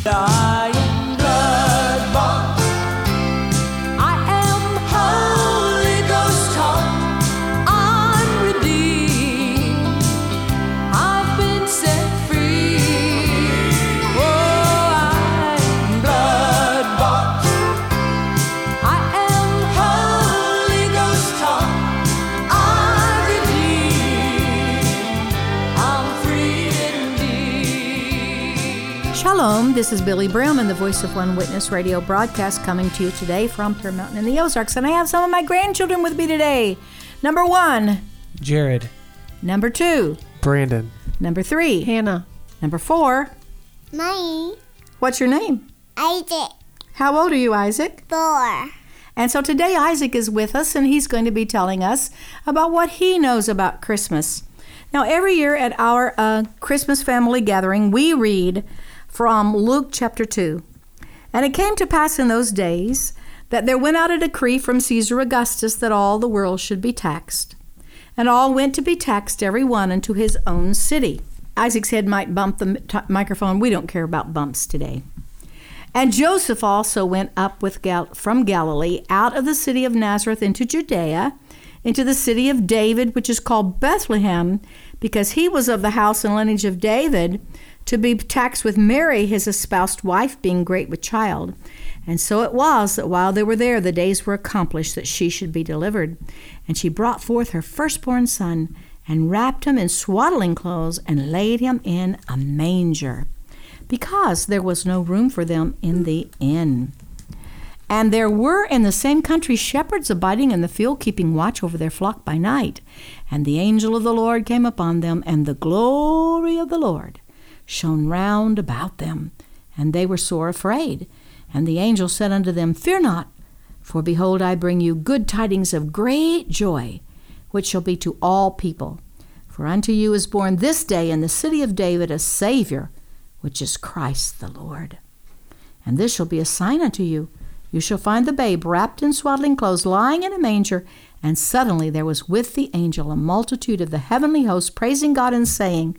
I am blood bought. I am Holy Ghost taught. I'm redeemed. I've been set free. Oh, I am blood bought. I am Holy Ghost taught. I'm redeemed. I'm free indeed. Shalom, this is Billy Brim and the Voice of One Witness radio broadcast coming to you today from Pearl Mountain in the Ozarks. And I have some of my grandchildren with me today. Number 1, Jared. number 2, Brandon. number 3, Hannah. number 4. Mommy, What's your name? Isaac, How old are you, Isaac? 4. And so today Isaac is with us and he's going to be telling us about what he knows about Christmas. Now, every year at our Christmas family gathering, we read from Luke chapter 2. And it came to pass in those days that there went out a decree from Caesar Augustus that all the world should be taxed. And all went to be taxed, every one unto his own city. Isaac's head might bump the microphone. We don't care about bumps today. And Joseph also went up from Galilee out of the city of Nazareth into Judea, into the city of David, which is called Bethlehem, because he was of the house and lineage of David, to be taxed with Mary, his espoused wife, being great with child. And so it was that while they were there, the days were accomplished that she should be delivered. And she brought forth her firstborn son, and wrapped him in swaddling clothes, and laid him in a manger, because there was no room for them in the inn. And there were in the same country shepherds abiding in the field, keeping watch over their flock by night. And the angel of the Lord came upon them, and the glory of the Lord shone round about them, and they were sore afraid. And the angel said unto them, Fear not, for behold, I bring you good tidings of great joy, which shall be to all people. For unto you is born this day in the city of David a Savior, which is Christ the Lord. And this shall be a sign unto you. You shall find the babe wrapped in swaddling clothes, lying in a manger. And suddenly there was with the angel a multitude of the heavenly host, praising God and saying,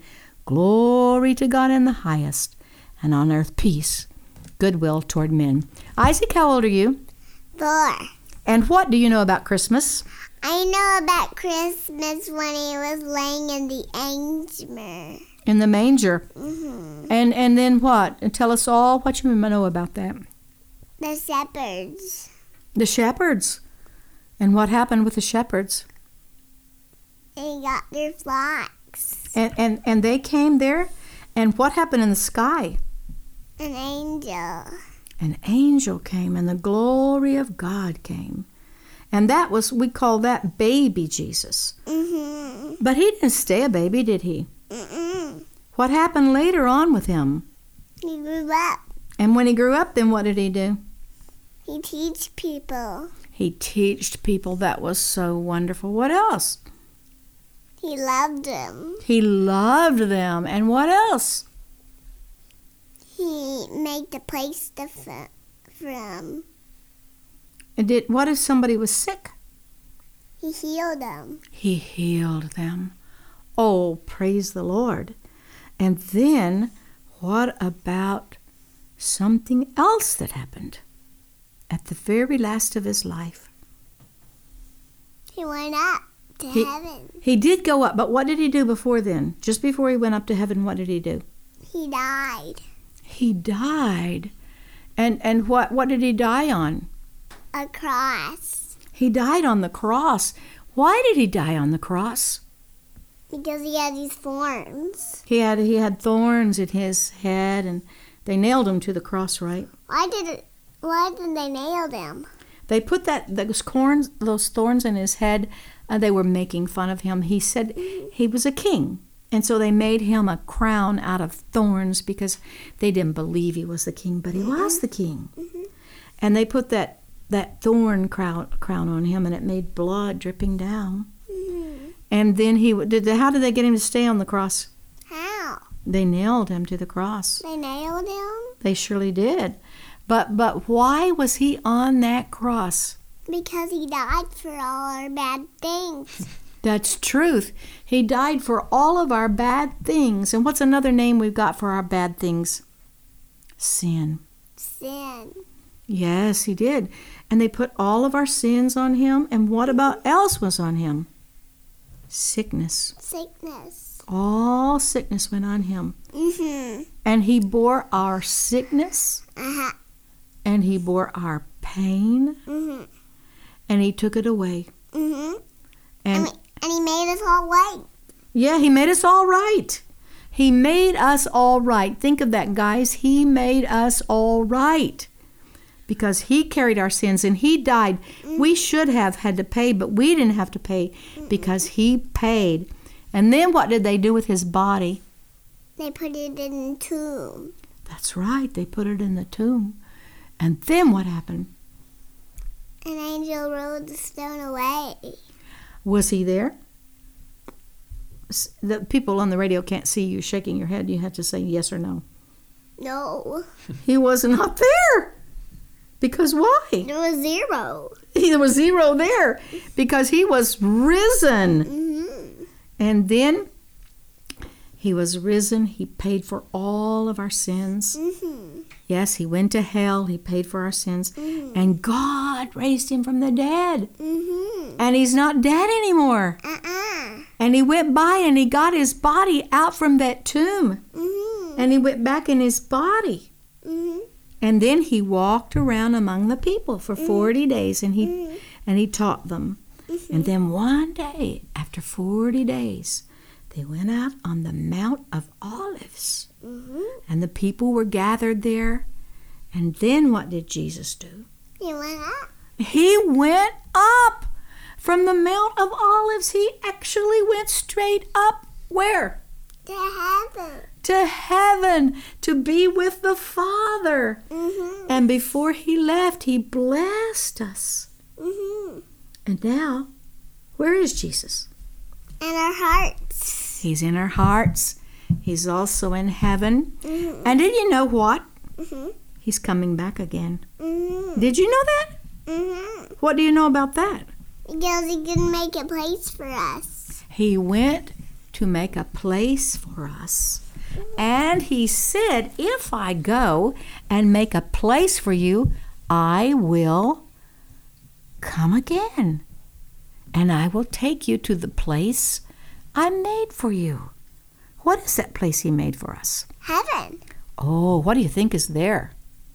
Glory to God in the highest, and on earth peace, goodwill toward men. Isaac, how old are you? 4. And what do you know about Christmas? I know about Christmas when he was laying in the manger. In the manger. Mm-hmm. And then what? And tell us all what you know about that. The shepherds. The shepherds. And what happened with the shepherds? They got their flocks. And they came there, and what happened in the sky? An angel. An angel came, and the glory of God came. And that was, we call that baby Jesus. Mm-hmm. But he didn't stay a baby, did he? Mm-mm. What happened later on with him? He grew up. And when he grew up, then what did he do? He teach people. He taught people. That was so wonderful. What else? He loved them. He loved them. And what else? He made the place different from. And what if somebody was sick? He healed them. He healed them. Oh, praise the Lord. And then what about something else that happened at the very last of his life? He went up to heaven. He did go up, but what did he do before then? Just before he went up to heaven, what did he do? He died. He died. And what did he die on? A cross. He died on the cross. Why did he die on the cross? Because he had these thorns. He had thorns in his head, and they nailed him to the cross, right? Why did they nail them? They put those thorns in his head. They were making fun of him. He said he was a king, and so they made him a crown out of thorns because they didn't believe he was the king, but he was the king. Mm-hmm. And they put that thorn crown on him, and it made blood dripping down. Mm-hmm. And then how did they get him to stay on the cross? How? They nailed him to the cross. They nailed him? They surely did. But why was he on that cross? Because he died for all our bad things. That's truth. He died for all of our bad things. And what's another name we've got for our bad things? Sin. Sin. Yes, he did. And they put all of our sins on him. And what about else was on him? Sickness. Sickness. All sickness went on him. Mm-hmm. And he bore our sickness. Uh-huh. And he bore our pain. Mm-hmm. And he took it away. Mm-hmm. And And he made us all white. yeah, he made us all right. He made us all right. Think of that, guys. He made us all right. Because he carried our sins and he died. We should have had to pay, but we didn't have to pay because he paid. And then what did they do with his body? They put it in the tomb. That's right. They put it in the tomb. And then what happened? An angel rolled the stone away. Was he there? The people on the radio can't see you shaking your head. You have to say yes or no. No. He was not there. Because why? There was 0. There was 0 there. Because he was risen. Mm-hmm. And then he was risen. He paid for all of our sins. Mm-hmm. Yes, he went to hell. He paid for our sins. Mm-hmm. And God raised him from the dead. Mm-hmm. And he's not dead anymore. Uh-uh. And he went by and he got his body out from that tomb. Mm-hmm. And he went back in his body. Mm-hmm. And then he walked around among the people for 40 days and he taught them. And then one day, after 40 days, they went out on the Mount of Olives. Mm-hmm. And the people were gathered there. And then what did Jesus do? He went up. He went up from the Mount of Olives. He actually went straight up where? To heaven. To heaven, to be with the Father. Mm-hmm. And before he left, he blessed us. Mm-hmm. And now, where is Jesus? In our hearts. He's in our hearts. He's also in heaven. Mm-hmm. And did you know what? Mm-hmm. He's coming back again. Mm-hmm. Did you know that? Mm-hmm. What do you know about that? Because he can make a place for us. He went to make a place for us. And he said, if I go and make a place for you, I will come again. And I will take you to the place I made for you. What is that place he made for us? Heaven. Oh, what do you think is there?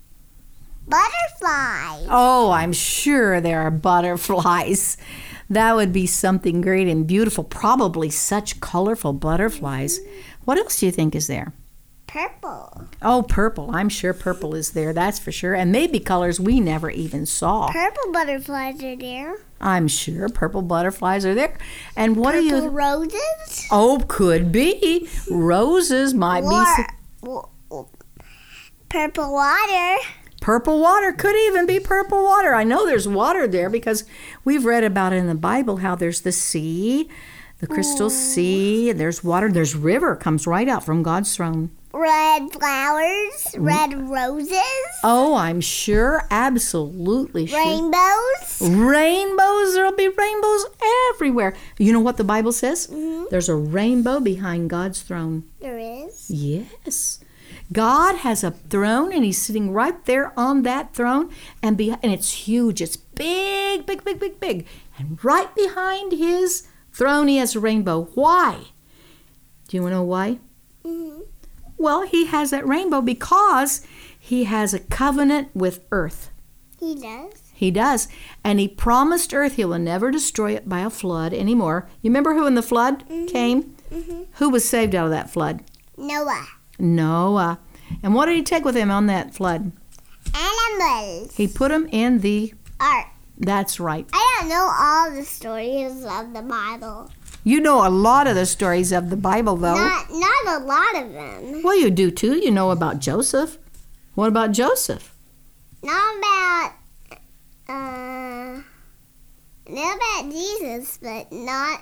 Butterflies. Oh, I'm sure there are butterflies. That would be something great and beautiful. Probably such colorful butterflies. What else do you think is there? Purple. Oh, purple. I'm sure purple is there, that's for sure. And maybe colors we never even saw. Purple butterflies are there. I'm sure purple butterflies are there. And what are Purple you... roses. Oh, could be. Roses might be... Purple water. Purple water. Could even be purple water. I know there's water there because we've read about it in the Bible how there's the sea, the crystal sea, and there's water. There's river comes right out from God's throne. Red flowers. Red roses. Oh, I'm sure. Absolutely sure. Rainbows. Rainbows. There'll be rainbows everywhere. You know what the Bible says? Mm-hmm. There's a rainbow behind God's throne. There is. Yes. God has a throne, and he's sitting right there on that throne, and it's huge. It's big, big, big, big, big. And right behind his throne, he has a rainbow. Why? Do you want to know why? Mm-hmm. Well, he has that rainbow because he has a covenant with earth. He does. He does. And he promised earth he will never destroy it by a flood anymore. You remember who in the flood came? Mm-hmm. Who was saved out of that flood? Noah. Noah. And what did he take with him on that flood? Animals. He put them in the... Art. That's right. I don't know all the stories of the Bible. You know a lot of the stories of the Bible, though. Not a lot of them. Well, you do, too. You know about Joseph. What about Joseph? Not about Jesus, but not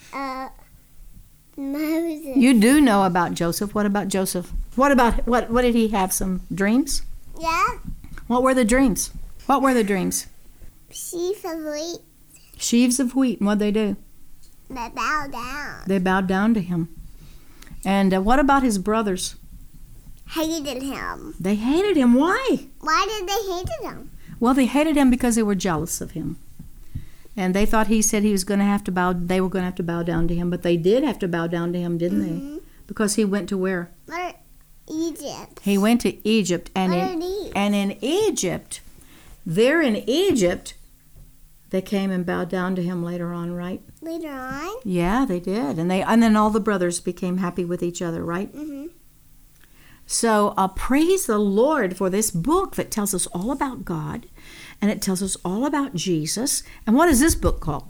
Moses. You do know about Joseph. What about Joseph? What did he have? Some dreams? Yeah. What were the dreams? What were the dreams? Sheaf of wheat. Sheaves of wheat. And what'd they do? They bow down. They bowed down to him. And what about his brothers? hated him. They hated him. Why? Why did they hate him? Well, they hated him because they were jealous of him. And they thought he said he was going to have to bow, they were going to have to bow down to him. But they did have to bow down to him, didn't they? Because he went to where? Egypt. He went to Egypt. And What are these? in Egypt, there in Egypt, they came and bowed down to him later on, right? Later on? Yeah, they did. And then all the brothers became happy with each other, right? Mm-hmm. So praise the Lord for this book that tells us all about God, and it tells us all about Jesus. And what is this book called?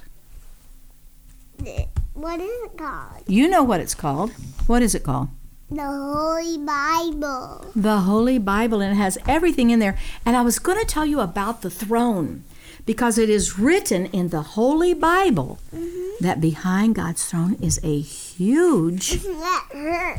What is it called? You know what it's called. What is it called? The Holy Bible. The Holy Bible, and it has everything in there. And I was going to tell you about the throne, because it is written in the Holy Bible that behind God's throne is a huge That hurt.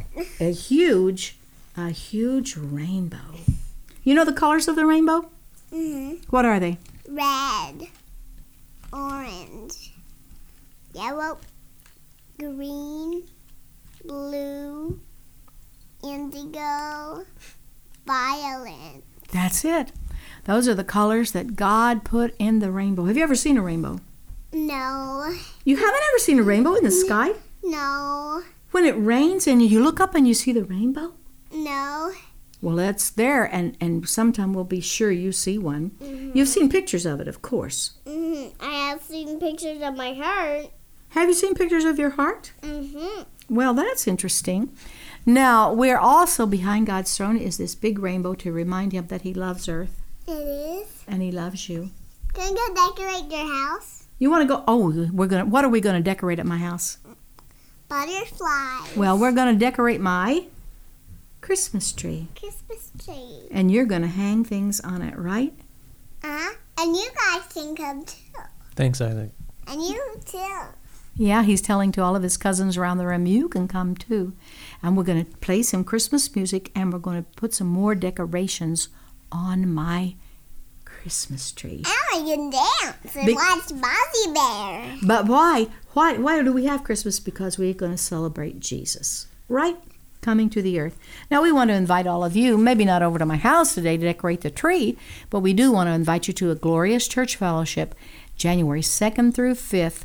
a huge rainbow. You know the colors of the rainbow? What are they? Red, orange, yellow, green, blue, indigo, violet. That's it. Those are the colors that God put in the rainbow. Have you ever seen a rainbow? No, You haven't ever seen a rainbow in the sky? no, When it rains and you look up and you see the rainbow? no. Well, it's there, and sometime we'll be sure you see one. You've seen pictures of it, of course. I have seen pictures of my heart. Have you seen pictures of your heart? Mm-hmm. Well, that's interesting. Now, we're also behind God's throne is this big rainbow to remind him that he loves Earth It is. and he loves you. Can you go decorate your house? You want to go? Oh, what are we going to decorate at my house? Butterflies. Well, we're going to decorate my Christmas tree. Christmas tree. And you're going to hang things on it, right? And you guys can come too. Thanks, Isaac. And you too. Yeah, he's telling to all of his cousins around the room, you can come too. And we're going to play some Christmas music, and we're going to put some more decorations on my Christmas tree. And I can dance and Be- watch Bozzie Bear. But why? Why do we have Christmas? Because we're going to celebrate Jesus, right? Coming to the earth. Now, we want to invite all of you, maybe not over to my house today to decorate the tree, but we do want to invite you to a glorious church fellowship, January 2nd through 5th,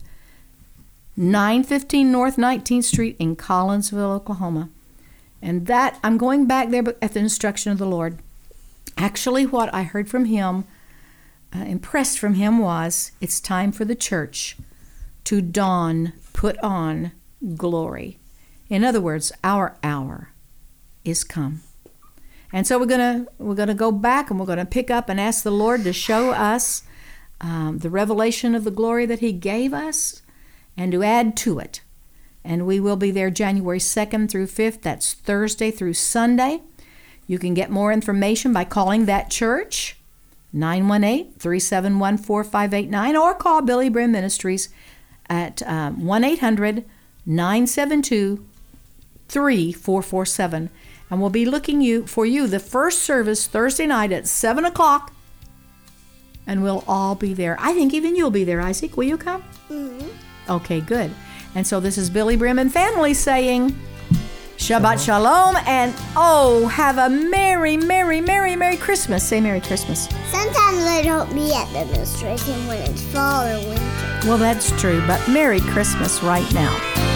915 North 19th Street in Collinsville, Oklahoma. And that, I'm going back there at the instruction of the Lord. Actually, what I heard from him, impressed from him, was it's time for the church to put on glory. In other words, our hour is come. And so we're gonna go back, and we're gonna pick up and ask the Lord to show us the revelation of the glory that he gave us, and to add to it. And we will be there January 2nd through 5th. That's Thursday through Sunday. You can get more information by calling that church, 918-371-4589, or call Billy Brim Ministries at 1-800-972-3447. And we'll be looking for you the first service Thursday night at 7 o'clock. And we'll all be there. I think even you'll be there, Isaac. Will you come? Mm-hmm. Okay, good. And so this is Billy Brim and family saying Shabbat Shalom, and have a merry, merry, merry, merry Christmas. Say Merry Christmas. Sometimes I don't be at the demonstration when it's fall or winter. Well, that's true, but Merry Christmas right now.